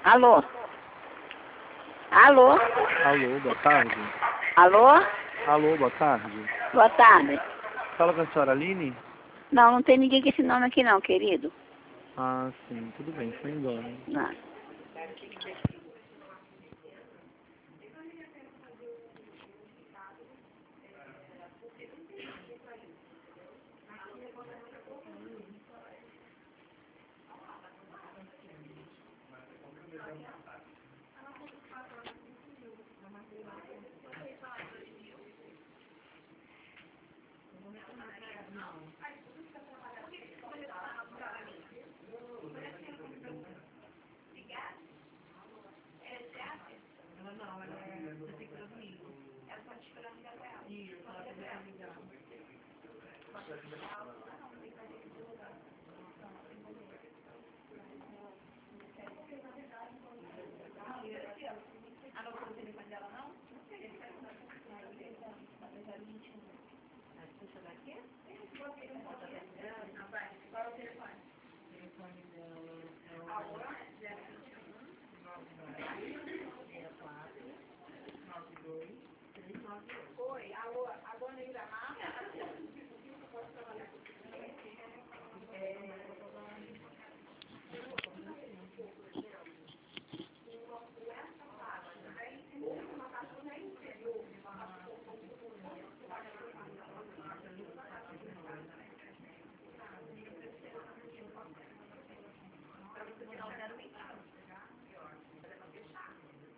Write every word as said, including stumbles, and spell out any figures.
Alô? Alô? Alô, boa tarde. Alô? Alô, boa tarde. Boa tarde. Fala com a senhora Aline? Não, não tem ninguém com esse nome aqui não, querido. Ah, sim, tudo bem, foi embora. Não. Oi, alô, a dona Ira